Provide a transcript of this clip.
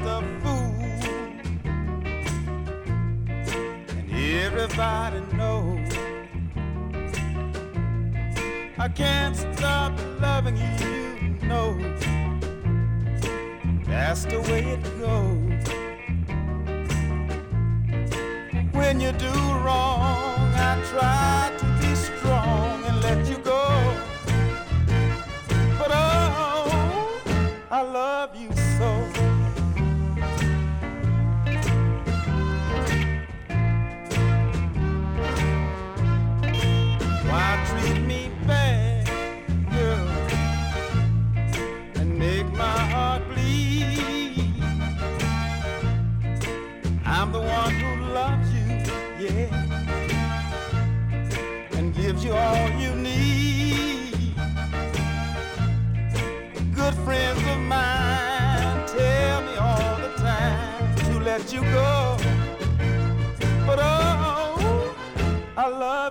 a fool, and everybody knows I can't stop loving you, no. That's the way it goes. When you do wrong, I try to be strong and let you go. But oh, I love you so. Why treat me bad, girl, and make my heart bleed? I'm the one who loves you, yeah, and gives you all you need. Good friends of mine tell me all the time to let you go. But oh, I love